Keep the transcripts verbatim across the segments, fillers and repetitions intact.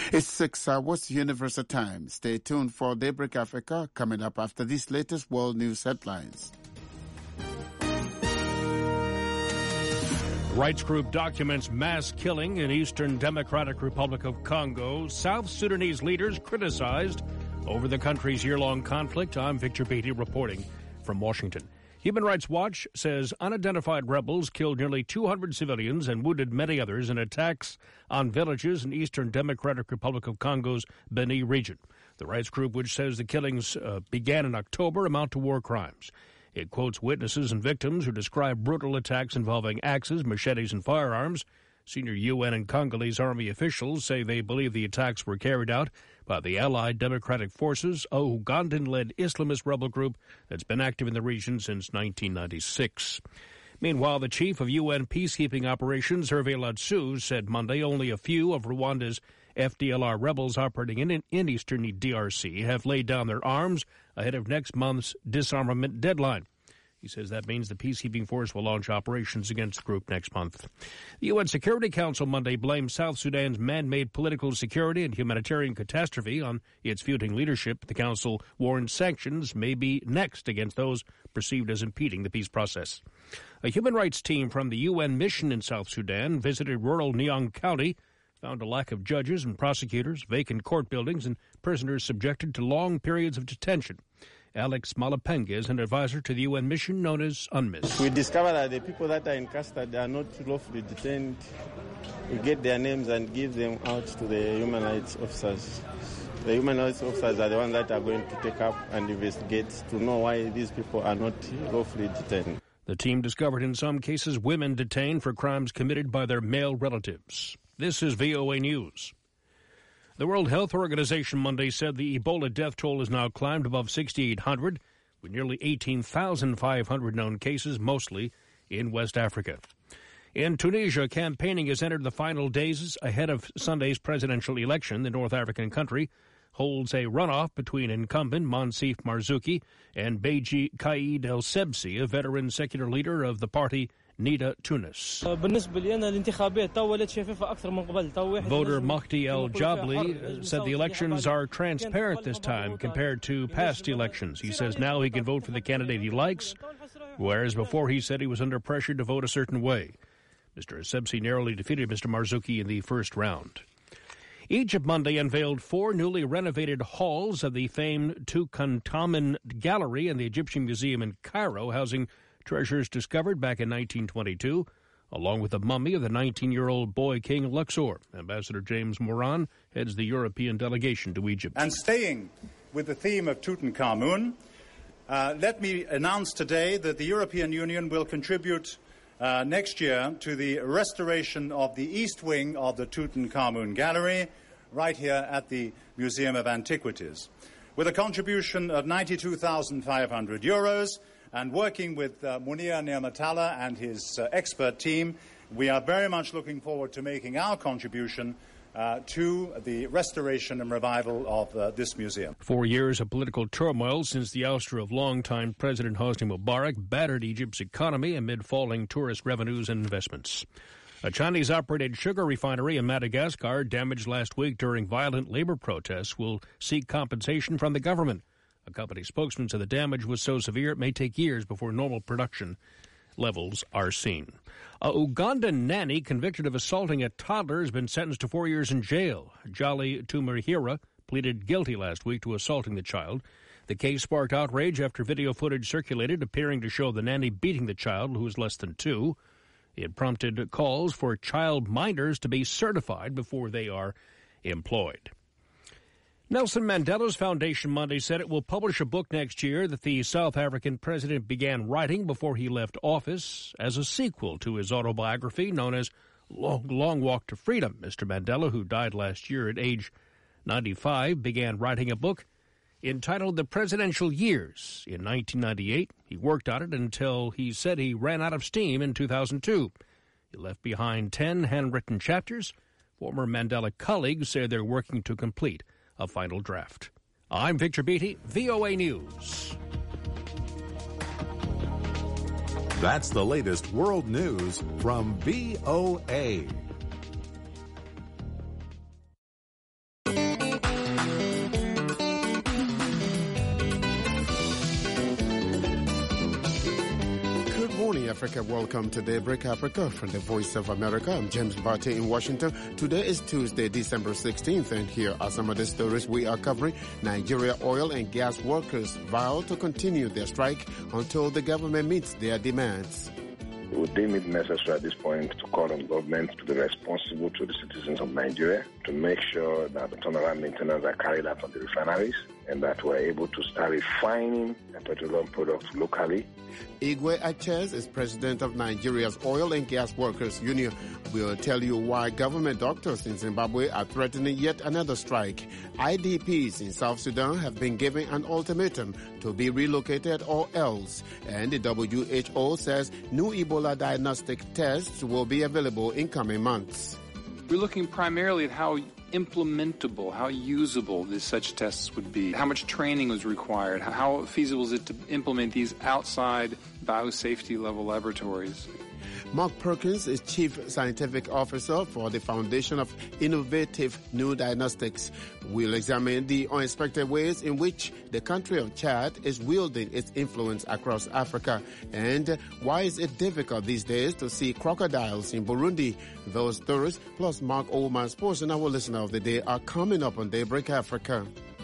It's six hours Universal Time. Stay tuned for Daybreak Africa coming up after these latest world news headlines. Rights group documents mass killing in Eastern Democratic Republic of Congo. South Sudanese leaders criticized over the country's year-long conflict. I'm Victor Beatty reporting from Washington. Human Rights Watch says unidentified rebels killed nearly two hundred civilians and wounded many others in attacks on villages in Eastern Democratic Republic of Congo's Beni region. The rights group, which says the killings uh, began in October, amount to war crimes. It quotes witnesses and victims who describe brutal attacks involving axes, machetes, and firearms. Senior U N and Congolese army officials say they believe the attacks were carried out by the Allied Democratic Forces, a Ugandan-led Islamist rebel group that's been active in the region since nineteen ninety-six. Meanwhile, the chief of U N peacekeeping operations, Hervé Ladsous, said Monday only a few of Rwanda's F D L R rebels operating in, in eastern D R C have laid down their arms ahead of next month's disarmament deadline. He says that means the peacekeeping force will launch operations against the group next month. The U N Security Council Monday blamed South Sudan's man-made political security and humanitarian catastrophe on its feuding leadership. The council warned sanctions may be next against those perceived as impeding the peace process. A human rights team from the U N mission in South Sudan visited rural Nyang County, found a lack of judges and prosecutors, vacant court buildings, and prisoners subjected to long periods of detention. Alex Malapenge is an advisor to the U N mission known as UNMISS. We discover that the people that are in custody are not lawfully detained. We get their names and give them out to the human rights officers. The human rights officers are the ones that are going to take up and investigate to know why these people are not lawfully detained. The team discovered in some cases women detained for crimes committed by their male relatives. This is V O A News. The World Health Organization Monday said the Ebola death toll has now climbed above sixty-eight hundred, with nearly eighteen thousand five hundred known cases, mostly in West Africa. In Tunisia, campaigning has entered the final days ahead of Sunday's presidential election. The North African country holds a runoff between incumbent Monsef Marzouki and Beji Caid El Sebsi, a veteran secular leader of the party Nida Tunis. Voter Mahdi El Jabli said the elections are transparent this time compared to past elections. He says now he can vote for the candidate he likes, whereas before he said he was under pressure to vote a certain way. Mister Sebsi narrowly defeated Mister Marzouki in the first round. Egypt Monday unveiled four newly renovated halls of the famed Tutankhamun Gallery in the Egyptian Museum in Cairo, housing treasures discovered back in nineteen twenty-two, along with the mummy of the nineteen-year-old boy king Luxor. Ambassador James Moran heads the European delegation to Egypt. And staying with the theme of Tutankhamun, uh, let me announce today that the European Union will contribute uh, next year to the restoration of the east wing of the Tutankhamun Gallery, right here at the Museum of Antiquities, with a contribution of ninety-two thousand five hundred euros. And working with uh, Munir Nirmatalla and his uh, expert team, we are very much looking forward to making our contribution uh, to the restoration and revival of uh, this museum. Four years of political turmoil since the ouster of longtime President Hosni Mubarak battered Egypt's economy amid falling tourist revenues and investments. A Chinese-operated sugar refinery in Madagascar, damaged last week during violent labor protests, will seek compensation from the government. A company spokesman said the damage was so severe it may take years before normal production levels are seen. A Ugandan nanny convicted of assaulting a toddler has been sentenced to four years in jail. Jolly Tumurihira pleaded guilty last week to assaulting the child. The case sparked outrage after video footage circulated appearing to show the nanny beating the child, who was less than two. It prompted calls for child minders to be certified before they are employed. Nelson Mandela's Foundation Monday said it will publish a book next year that the South African president began writing before he left office as a sequel to his autobiography known as Long, Long Walk to Freedom. Mister Mandela, who died last year at age ninety-five, began writing a book entitled The Presidential Years in nineteen ninety-eight. He worked on it until he said he ran out of steam in two thousand two. He left behind ten handwritten chapters. Former Mandela colleagues say they're working to complete a final draft. I'm Victor Beatty, V O A News. That's the latest world news from V O A. morning, Africa. Welcome to Daybreak Africa from the Voice of America. I'm James Barty in Washington. Today is Tuesday, December sixteenth, and here are some of the stories we are covering. Nigeria oil and gas workers vow to continue their strike until the government meets their demands. We would deem it necessary at this point to call on government to be responsible to the citizens of Nigeria to make sure that the turnaround maintenance are carried out on the refineries and that we're able to start refining petroleum products locally. Igwe Achez is president of Nigeria's Oil and Gas Workers Union. We'll tell you why government doctors in Zimbabwe are threatening yet another strike. I D Ps in South Sudan have been given an ultimatum to be relocated or else. And the W H O says new Ebola diagnostic tests will be available in coming months. We're looking primarily at how implementable, how usable these such tests would be, how much training was required, how feasible is it to implement these outside biosafety level laboratories. Mark Perkins is Chief Scientific Officer for the Foundation of Innovative New Diagnostics. We'll examine the unexpected ways in which the country of Chad is wielding its influence across Africa, and why is it difficult these days to see crocodiles in Burundi. Those stories, plus Mark Oldman's portion, our listener of the day, are coming up on Daybreak Africa.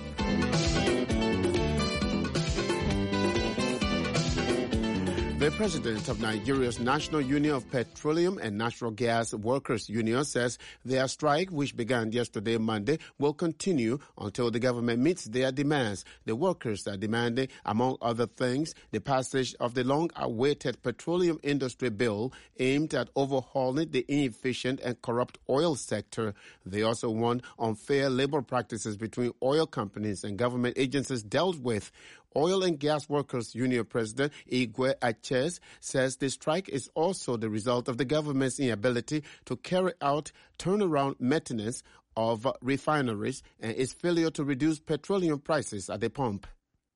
The president of Nigeria's National Union of Petroleum and Natural Gas Workers Union says their strike, which began yesterday, Monday, will continue until the government meets their demands. The workers are demanding, among other things, the passage of the long-awaited petroleum industry bill aimed at overhauling the inefficient and corrupt oil sector. They also want unfair labor practices between oil companies and government agencies dealt with. Oil and Gas Workers Union President Igwe Achez says the strike is also the result of the government's inability to carry out turnaround maintenance of refineries and its failure to reduce petroleum prices at the pump.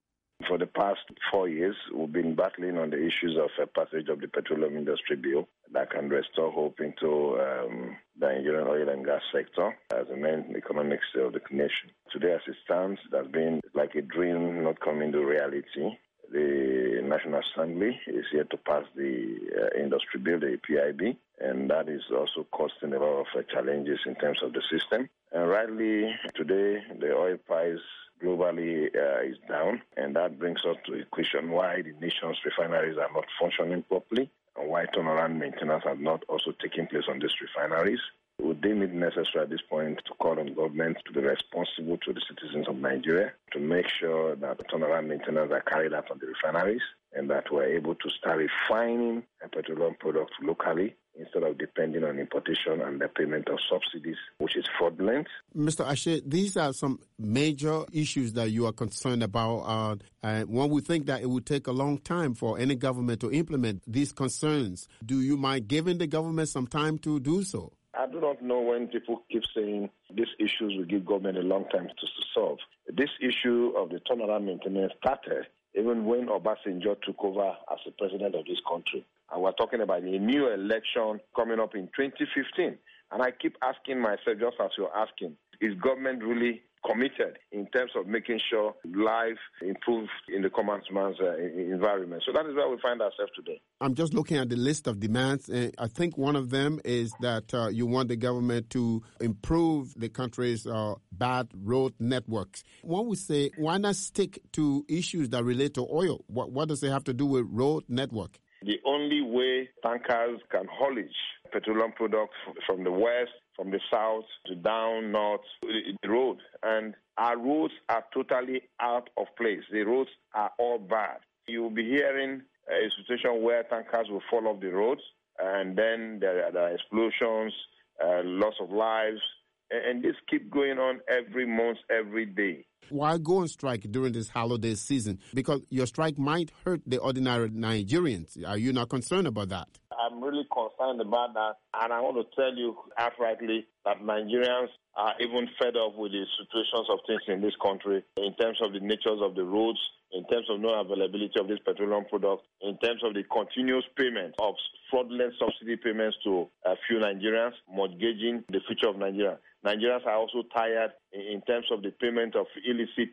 For the past four years, we've been battling on the issues of a passage of the petroleum industry bill that can restore hope into um, the Nigerian oil and gas sector as the main economic cell of the nation. Today, as it stands, it has been like a dream not coming to reality. The National Assembly is here to pass the uh, industry bill, the P I B, and that is also causing a lot of uh, challenges in terms of the system. And rightly, today, the oil price globally uh, is down, and that brings us to a question why the nation's refineries are not functioning properly and why turnaround maintenance are not also taking place on these refineries. We would deem it necessary at this point to call on government to be responsible to the citizens of Nigeria to make sure that the turnaround maintenance are carried out on the refineries and that we're able to start refining petroleum products locally instead of depending on importation and the payment of subsidies, which is fraudulent. Mister Ashe, these are some major issues that you are concerned about. Uh, and one would think that it would take a long time for any government to implement these concerns. Do you mind giving the government some time to do so? I do not know when people keep saying these issues will give government a long time to, to solve. This issue of the turnaround maintenance started even when Obasanjo took over as the president of this country. And we're talking about a new election coming up in twenty fifteen. And I keep asking myself, just as you're asking, is government really committed in terms of making sure life improves in the common man's uh, environment? So that is where we find ourselves today. I'm just looking at the list of demands. And I think one of them is that uh, you want the government to improve the country's uh, bad road networks. One would say, why not stick to issues that relate to oil? What, what does it have to do with road network? The only way tankers can haulage petroleum products from the west, from the south to down north, the road. And our roads are totally out of place. The roads are all bad. You will be hearing a situation where tankers will fall off the roads, and then there are explosions, uh, loss of lives, and this keep going on every month, every day. Why go on strike during this holiday season? Because your strike might hurt the ordinary Nigerians. Are you not concerned about that? I'm really concerned about that, and I want to tell you outrightly that Nigerians are even fed up with the situations of things in this country in terms of the natures of the roads, in terms of no availability of this petroleum product, in terms of the continuous payment of fraudulent subsidy payments to a few Nigerians, mortgaging the future of Nigeria. Nigerians are also tired in terms of the payment of illicit uh,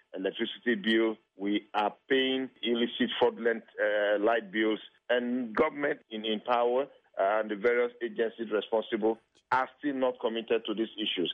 electricity bill. We are paying illicit fraudulent uh, light bills. And government in, in power and the various agencies responsible are still not committed to these issues.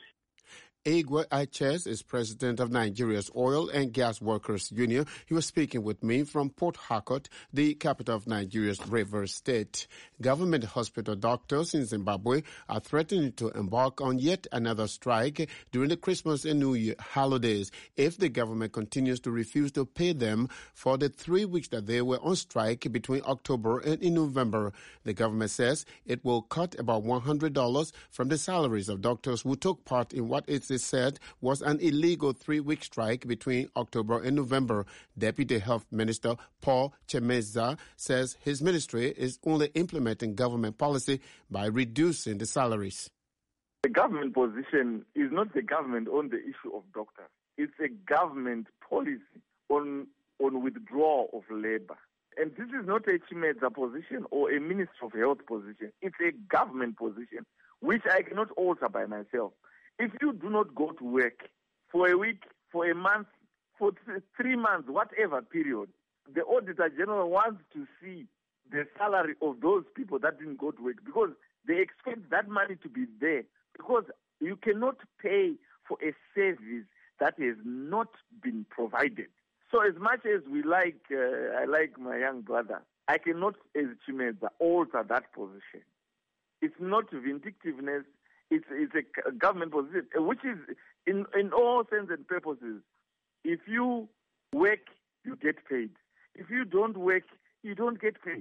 Igwe Iches is president of Nigeria's Oil and Gas Workers Union. He was speaking with me from Port Harcourt, the capital of Nigeria's Rivers State. Government hospital doctors in Zimbabwe are threatening to embark on yet another strike during the Christmas and New Year holidays if the government continues to refuse to pay them for the three weeks that they were on strike between October and in November. The government says it will cut about one hundred dollars from the salaries of doctors who took part in what it's said was an illegal three-week strike between October and November. Deputy Health Minister Paul Chemeza says his ministry is only implementing government policy by reducing the salaries. The government position is not the government on the issue of doctors. It's a government policy on, on withdrawal of labor. And this is not a Chimeza position or a Minister of Health position. It's a government position, which I cannot alter by myself. If you do not go to work for a week, for a month, for th- three months, whatever period, the Auditor General wants to see the salary of those people that didn't go to work because they expect that money to be there because you cannot pay for a service that has not been provided. So as much as we like, uh, I like my young brother, I cannot, as Chimeza, alter that position. It's not vindictiveness. It's, it's a government position, which is, in, in all sense and purposes, if you work, you get paid. If you don't work, you don't get paid.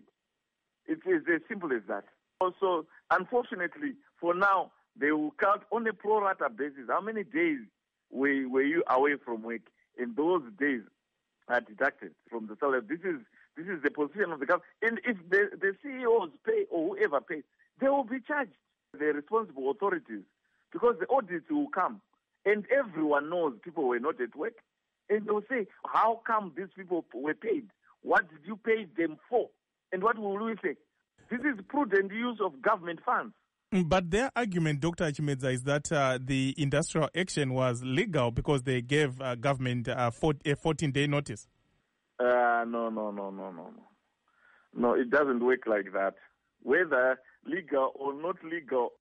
It is as simple as that. Also, unfortunately, for now, they will count on a pro rata basis. How many days were, were you away from work? And those days are deducted from the salary. This is this is the position of the government. And if the, the C E Os pay or whoever pays, they will be charged. The responsible authorities, because the audits will come and everyone knows people were not at work, and they'll say, how come these people were paid? What did you pay them for? And what will we say? This is prudent use of government funds. But their argument, Doctor Chimeza, is that uh, the industrial action was legal because they gave uh, government uh, four, a fourteen-day notice. Uh, no, no, no, no, no, no. No, it doesn't work like that. Whether legal or not legal.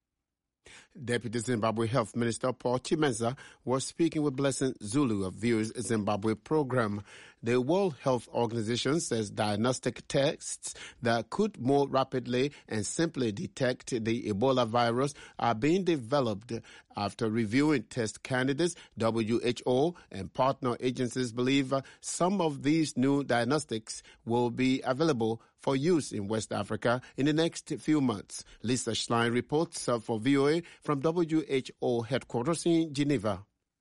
Deputy Zimbabwe Health Minister Paul Chimeza was speaking with Blessing Zulu of V O's Zimbabwe program. The World Health Organization says diagnostic tests that could more rapidly and simply detect the Ebola virus are being developed. After reviewing test candidates, W H O and partner agencies believe some of these new diagnostics will be available for use in West Africa in the next few months. Lisa Schlein reports for V O A from W H O headquarters in Geneva.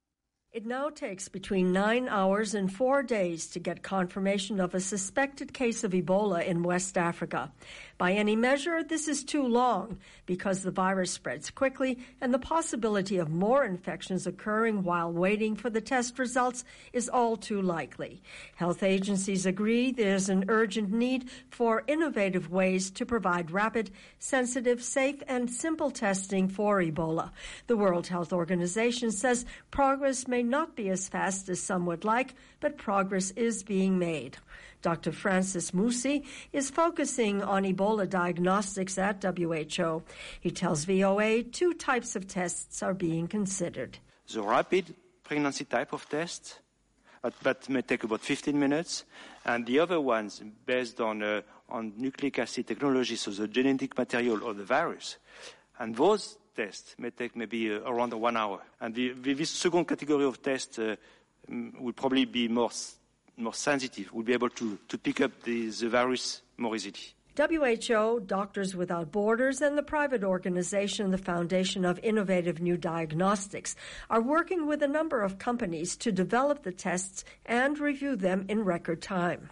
It now takes between nine hours and four days to get confirmation of a suspected case of Ebola in West Africa. By any measure, this is too long because the virus spreads quickly and the possibility of more infections occurring while waiting for the test results is all too likely. Health agencies agree there's an urgent need for innovative ways to provide rapid, sensitive, safe, and simple testing for Ebola. The World Health Organization says progress may not be as fast as some would like, but progress is being made. Doctor Francis Musi is focusing on Ebola diagnostics at W H O. He tells V O A two types of tests are being considered. The rapid pregnancy type of test, that may take about fifteen minutes, and the other ones based on, uh, on nucleic acid technology, so the genetic material of the virus. And those tests may take maybe uh, around one hour. And the, the, this second category of tests uh, will probably be more, more sensitive. We'll be able to, to pick up the, the virus more easily. W H O, Doctors Without Borders, and the private organization, the Foundation of Innovative New Diagnostics, are working with a number of companies to develop the tests and review them in record time.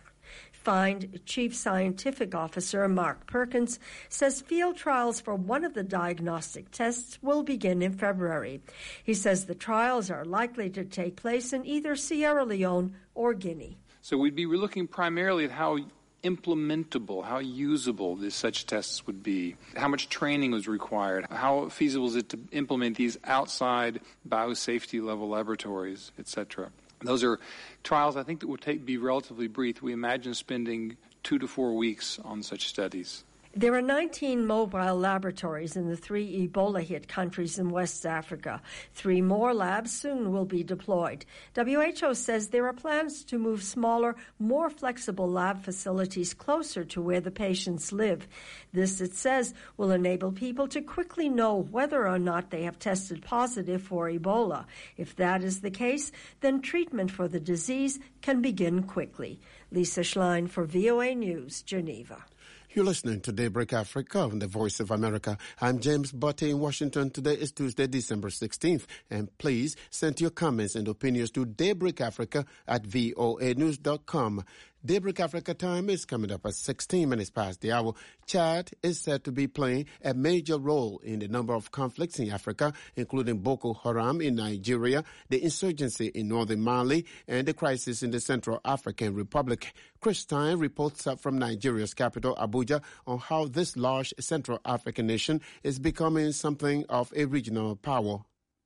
FIND Chief Scientific Officer Mark Perkins says field trials for one of the diagnostic tests will begin in February. He says the trials are likely to take place in either Sierra Leone or Guinea. So we'd be looking primarily at how implementable, how usable this, such tests would be, how much training was required, how feasible is it to implement these outside biosafety level laboratories, et cetera. Those are trials, I think, that would take, be relatively brief. We imagine spending two to four weeks on such studies. There are nineteen mobile laboratories in the three Ebola-hit countries in West Africa. Three more labs soon will be deployed. W H O says there are plans to move smaller, more flexible lab facilities closer to where the patients live. This, it says, will enable people to quickly know whether or not they have tested positive for Ebola. If that is the case, then treatment for the disease can begin quickly. Lisa Schlein for V O A News, Geneva. You're listening to Daybreak Africa on the Voice of America. I'm James Butte in Washington. Today is Tuesday, December sixteenth. And please send your comments and opinions to Daybreak Africa at voa news dot com. Daybreak Africa time is coming up at sixteen minutes past the hour. Chad is said to be playing a major role in a number of conflicts in Africa, including Boko Haram in Nigeria, the insurgency in northern Mali, and the crisis in the Central African Republic. Chris Stein reports up from Nigeria's capital, Abuja, on how this large Central African nation is becoming something of a regional power.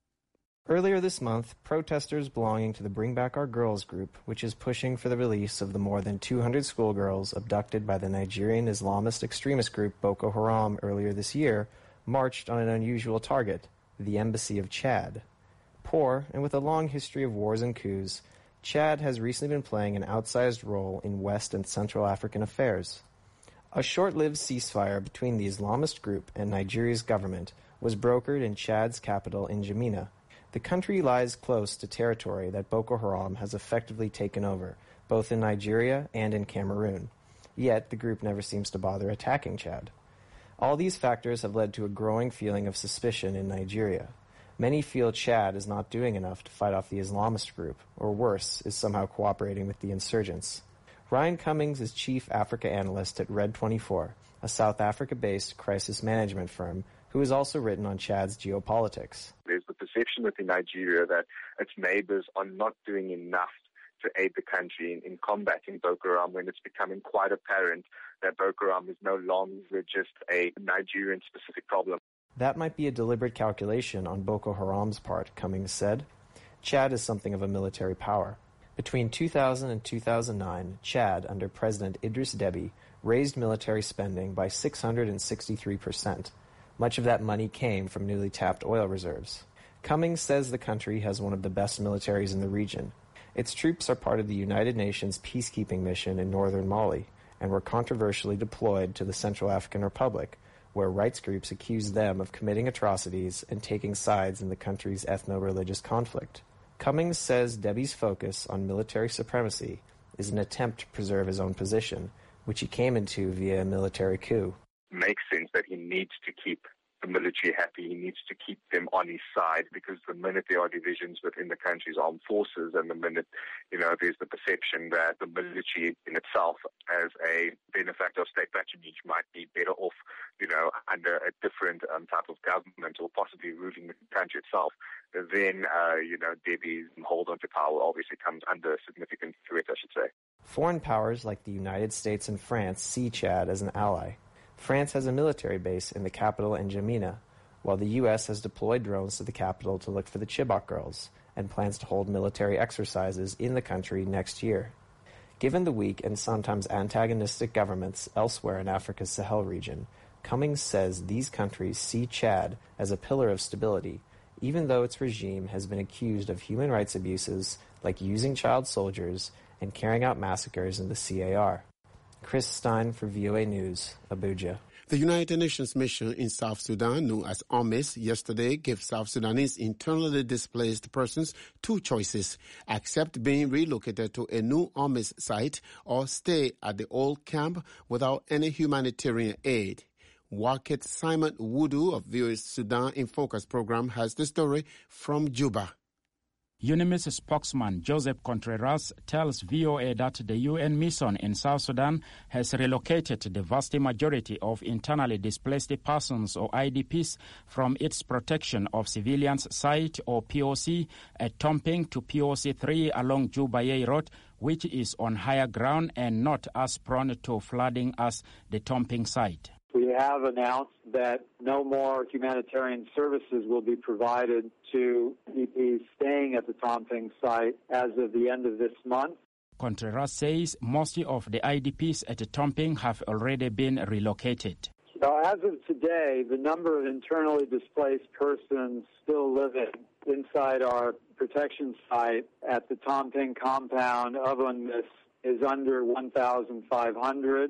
Earlier this month, protesters belonging to the Bring Back Our Girls group, which is pushing for the release of the more than two hundred schoolgirls abducted by the Nigerian Islamist extremist group Boko Haram earlier this year, marched on an unusual target, the embassy of Chad. Poor, and with a long history of wars and coups, Chad has recently been playing an outsized role in West and Central African affairs. A short-lived ceasefire between the Islamist group and Nigeria's government was brokered in Chad's capital, N'Djamena. The country lies close to territory that Boko Haram has effectively taken over, both in Nigeria and in Cameroon. Yet, the group never seems to bother attacking Chad. All these factors have led to a growing feeling of suspicion in Nigeria. Many feel Chad is not doing enough to fight off the Islamist group, or worse, is somehow cooperating with the insurgents. Ryan Cummings is chief Africa analyst at Red twenty-four, a South Africa-based crisis management firm who has also written on Chad's geopolitics. There's the perception within Nigeria that its neighbors are not doing enough to aid the country in, in combating Boko Haram, when it's becoming quite apparent that Boko Haram is no longer just a Nigerian-specific problem. That might be a deliberate calculation on Boko Haram's part, Cummings said. Chad is something of a military power. Between two thousand and two thousand nine, Chad, under President Idris Deby, raised military spending by six hundred sixty-three percent. Much of that money came from newly tapped oil reserves. Cummings says the country has one of the best militaries in the region. Its troops are part of the United Nations peacekeeping mission in northern Mali and were controversially deployed to the Central African Republic, where rights groups accuse them of committing atrocities and taking sides in the country's ethno-religious conflict. Cummings says Deby's focus on military supremacy is an attempt to preserve his own position, which he came into via a military coup. It makes sense that he needs to keep the military happy. He needs to keep them on his side, because the minute there are divisions within the country's armed forces, and the minute, you know, there's the perception that the military in itself, as a benefactor of state patronage, might be better off, you know, under a different um, type of government, or possibly ruling the country itself, then, uh, you know, Deby's hold on to power obviously comes under significant threat, I should say. Foreign powers like the United States and France see Chad as an ally. France has a military base in the capital, N'Djamena, while the U S has deployed drones to the capital to look for the Chibok girls and plans to hold military exercises in the country next year. Given the weak and sometimes antagonistic governments elsewhere in Africa's Sahel region, Cummings says these countries see Chad as a pillar of stability, even though its regime has been accused of human rights abuses like using child soldiers and carrying out massacres in the C A R. Chris Stein for V O A News, Abuja. The United Nations mission in South Sudan, known as UNMISS, yesterday gave South Sudanese internally displaced persons two choices: accept being relocated to a new UNMISS site or stay at the old camp without any humanitarian aid. Waket Simon Wudu of V O A's Sudan in Focus program has the story from Juba. UNMISS spokesman Joseph Contreras tells V O A that the U N mission in South Sudan has relocated the vast majority of internally displaced persons, or I D Ps, from its protection of civilians site, or P O C, at Tomping to P O C three along Juba-Yei Road, which is on higher ground and not as prone to flooding as the Tomping site. We have announced that no more humanitarian services will be provided to I D Ps staying at the Tomping site as of the end of this month. Contreras says most of the I D Ps at Tomping have already been relocated. So as of today, the number of internally displaced persons still living inside our protection site at the Tomping compound of UNMISS is under one thousand five hundred,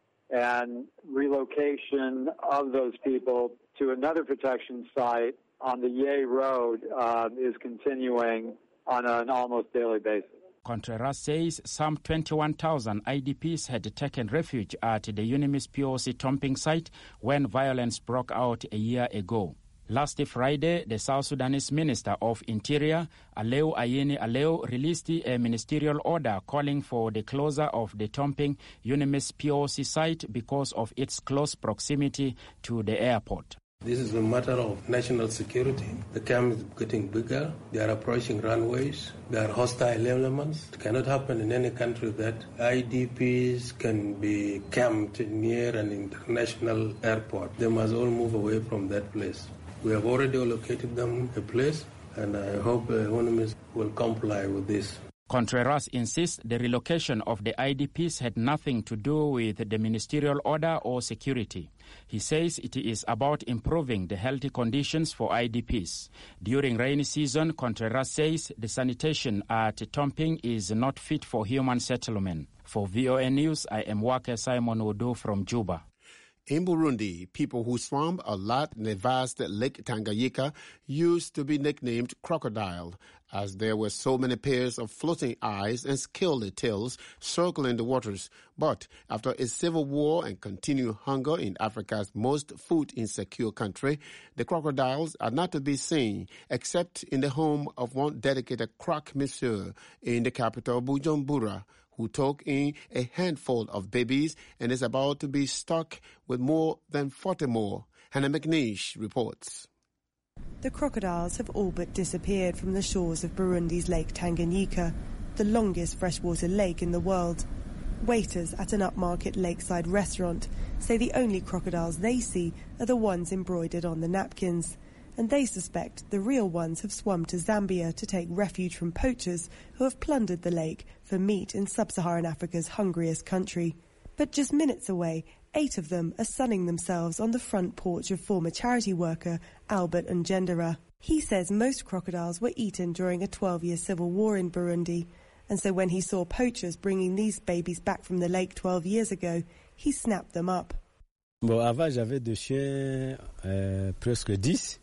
and relocation of those people to another protection site on the Ye Road uh, is continuing on an almost daily basis. Contreras says some twenty-one thousand I D Ps had taken refuge at the UNMISS P O C Tomping site when violence broke out a year ago. Last Friday, the South Sudanese Minister of Interior, Aleu Ayeni Aleu, released a ministerial order calling for the closure of the Tomping UNMISS P O C site because of its close proximity to the airport. This is a matter of national security. The camp is getting bigger. They are approaching runways. There are hostile elements. It cannot happen in any country that I D Ps can be camped near an international airport. They must all move away from that place. We have already allocated them a place, and I hope uh, UNMISS will comply with this. Contreras insists the relocation of the I D Ps had nothing to do with the ministerial order or security. He says it is about improving the healthy conditions for I D Ps. During rainy season, Contreras says the sanitation at Tomping is not fit for human settlement. For V O A News, I am Wake Simon Odo from Juba. In Burundi, people who swam a lot in the vast Lake Tanganyika used to be nicknamed crocodile, as there were so many pairs of floating eyes and scaly tails circling the waters. But after a civil war and continued hunger in Africa's most food-insecure country, the crocodiles are not to be seen except in the home of one dedicated croque monsieur in the capital, Bujumbura, who took in a handful of babies and is about to be stuck with more than forty more. Hannah McNeish reports. The crocodiles have all but disappeared from the shores of Burundi's Lake Tanganyika, the longest freshwater lake in the world. Waiters at an upmarket lakeside restaurant say the only crocodiles they see are the ones embroidered on the napkins, and they suspect the real ones have swum to Zambia to take refuge from poachers who have plundered the lake for meat in sub-Saharan Africa's hungriest country. But just minutes away, eight of them are sunning themselves on the front porch of former charity worker Albert Ngendera. He says most crocodiles were eaten during a twelve-year civil war in Burundi, and so when he saw poachers bringing these babies back from the lake twelve years ago, he snapped them up. Bon, avant, j'avais deux chiens, euh, presque dix.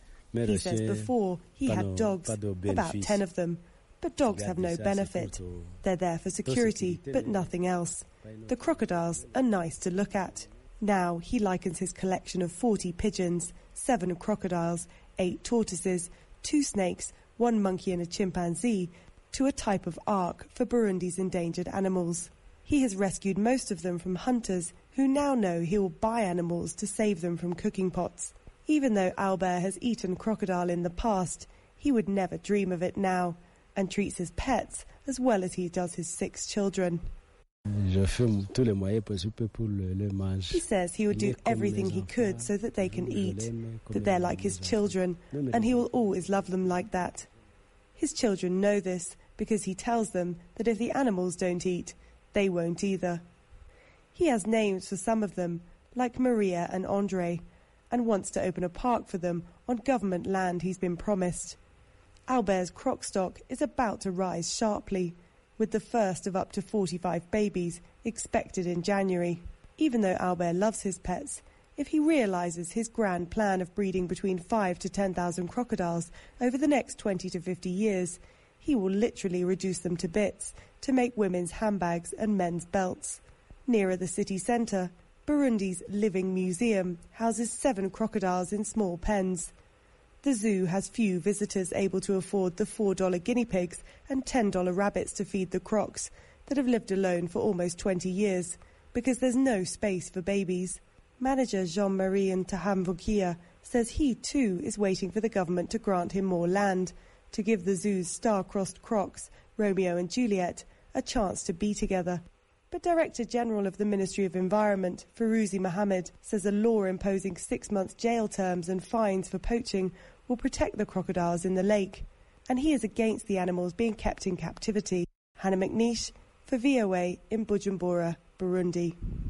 He says before he had dogs, about ten of them. But dogs have no benefit. They're there for security, but nothing else. The crocodiles are nice to look at. Now he likens his collection of forty pigeons, seven crocodiles, eight tortoises, two snakes, one monkey and a chimpanzee to a type of ark for Burundi's endangered animals. He has rescued most of them from hunters who now know he will buy animals to save them from cooking pots. Even though Albert has eaten crocodile in the past, he would never dream of it now, and treats his pets as well as he does his six children. He says he would do everything he could so that they can eat, that they're like his children, and he will always love them like that. His children know this because he tells them that if the animals don't eat, they won't either. He has names for some of them, like Maria and Andre, and wants to open a park for them on government land he's been promised. Albert's croc stock is about to rise sharply, with the first of up to forty-five babies expected in January. Even though Albert loves his pets, if he realises his grand plan of breeding between five to ten thousand crocodiles over the next twenty to fifty years, he will literally reduce them to bits to make women's handbags and men's belts. Nearer the city centre, Burundi's Living Museum houses seven crocodiles in small pens. The zoo has few visitors able to afford the four dollar guinea pigs and ten dollar rabbits to feed the crocs that have lived alone for almost twenty years because there's no space for babies. Manager Jean-Marie Ntahamvukia says he too is waiting for the government to grant him more land to give the zoo's star-crossed crocs, Romeo and Juliet, a chance to be together. But Director General of the Ministry of Environment, Firouzi Mohammed, says a law imposing six months jail terms and fines for poaching will protect the crocodiles in the lake. And he is against the animals being kept in captivity. Hannah McNeish for V O A in Bujumbura, Burundi.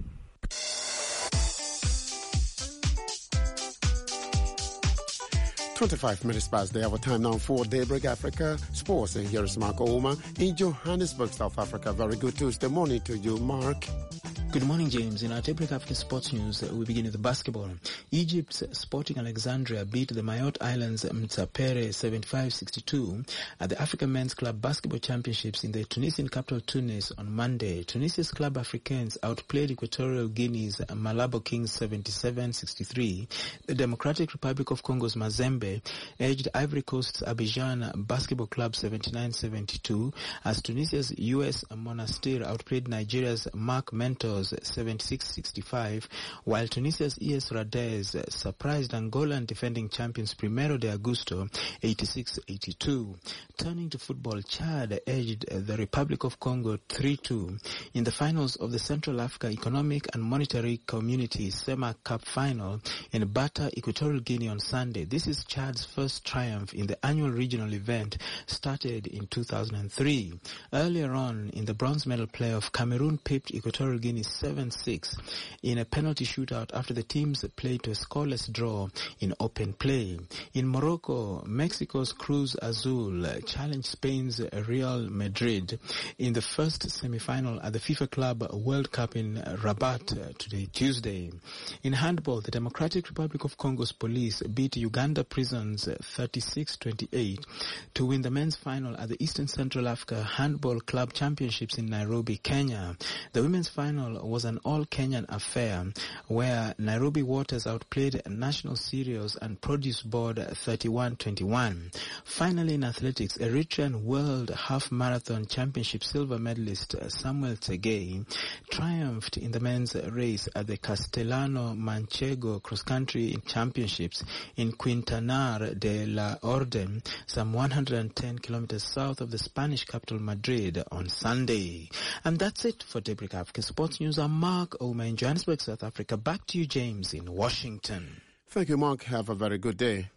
twenty-five minutes past the hour time now for Daybreak Africa Sports. And here is Mark Ouma in Johannesburg, South Africa. Very good Tuesday morning to you, Mark. Good morning, James. In our Daybreak Africa Sports News, we begin with basketball. Egypt's Sporting Alexandria beat the Mayotte Islands Mtsapere seventy-five sixty-two at the African Men's Club Basketball Championships in the Tunisian capital Tunis on Monday. Tunisia's Club Africains outplayed Equatorial Guinea's Malabo Kings seventy-seven sixty-three. The Democratic Republic of Congo's Mazembe edged Ivory Coast's Abidjan Basketball Club seventy-nine seventy-two as Tunisia's U S Monastir outplayed Nigeria's Mark Mentors seventy-six sixty-five, while Tunisia's E S Radez surprised Angolan defending champions Primero de Agosto eighty-six eighty-two. Turning to football, Chad edged the Republic of Congo three two in the finals of the Central Africa Economic and Monetary Community SEMA Cup final in Bata, Equatorial Guinea on Sunday. This is Chad's first triumph in the annual regional event started in two thousand three. Earlier on in the bronze medal playoff, Cameroon pipped Equatorial Guinea seven six in a penalty shootout after the teams played to a scoreless draw in open play. In Morocco, Mexico's Cruz Azul challenged Spain's Real Madrid in the first semi-final at the FIFA Club World Cup in Rabat today, Tuesday. In handball, the Democratic Republic of Congo's police beat Uganda Prisons thirty-six twenty-eight to win the men's final at the Eastern Central Africa Handball Club Championships in Nairobi, Kenya. The women's final was an all-Kenyan affair where Nairobi Waters outplayed National Cereals and Produce Board thirty-one twenty-one. Finally, in athletics, Eritrean World Half Marathon Championship silver medalist Samuel Tsegay triumphed in the men's race at the Castellano Manchego Cross Country Championships in Quintanar de la Orden, some one hundred ten kilometers south of the Spanish capital Madrid on Sunday. And that's it for Daybreak Africa Sports News. I'm Mark Ouma in Johannesburg, South Africa. Back to you, James, in Washington. Thank you, Mark. Have a very good day.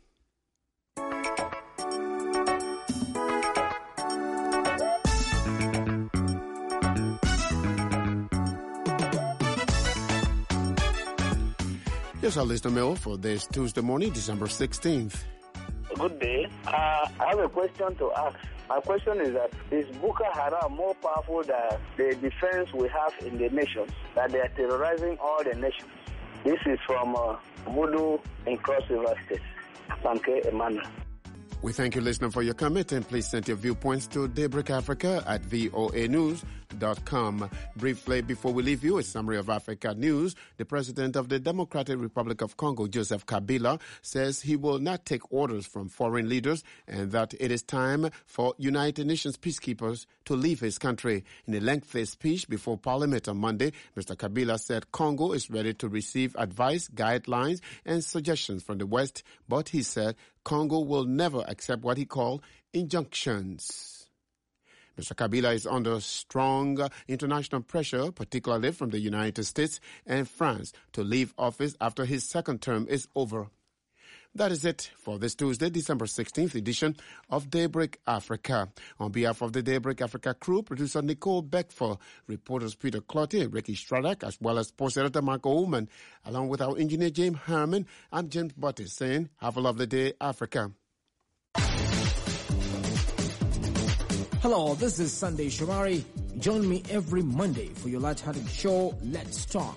Here's our listener mail for this Tuesday morning, December sixteenth. Good day. Uh, I have a question to ask. My question is that is Boko Haram more powerful than the defense we have in the nations, that they are terrorizing all the nations? This is from uh, Voodoo in Cross River State. Thank you, Emmanuel. We thank you, listener, for your comment, and please send your viewpoints to Daybreak Africa at V O A news dot com. Briefly, before we leave you, a summary of Africa news. The president of the Democratic Republic of Congo, Joseph Kabila, says he will not take orders from foreign leaders and that it is time for United Nations peacekeepers to leave his country. In a lengthy speech before Parliament on Monday, Mister Kabila said Congo is ready to receive advice, guidelines, and suggestions from the West, but he said Congo will never accept what he called injunctions. Mister Kabila is under strong international pressure, particularly from the United States and France, to leave office after his second term is over. That is it for this Tuesday, December sixteenth edition of Daybreak Africa. On behalf of the Daybreak Africa crew, producer Nicole Beckford, reporters Peter Clotty and Ricky Stradak, as well as sports editor Marco Ullman, along with our engineer James Herman, I'm James Buttis saying, have a lovely day, Africa. Hello, this is Sunday Shomari. Join me every Monday for your light-hearted show, Let's Talk.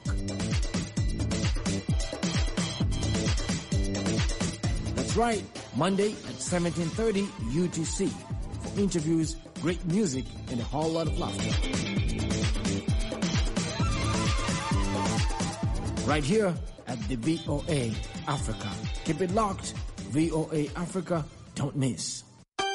That's right, Monday at seventeen thirty U T C for interviews, great music, and a whole lot of laughter. Right here at the V O A Africa. Keep it locked. V O A Africa, don't miss.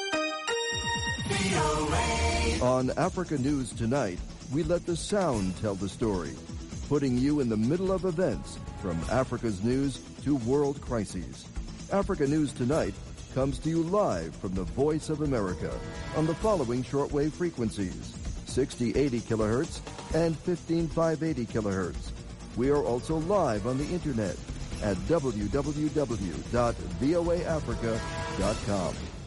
On Africa News Tonight, we let the sound tell the story, putting you in the middle of events from Africa's news to world crises. Africa News Tonight comes to you live from the Voice of America on the following shortwave frequencies: sixty eighty kilohertz and fifteen five eighty kilohertz. We are also live on the internet at w w w dot v o a africa dot com.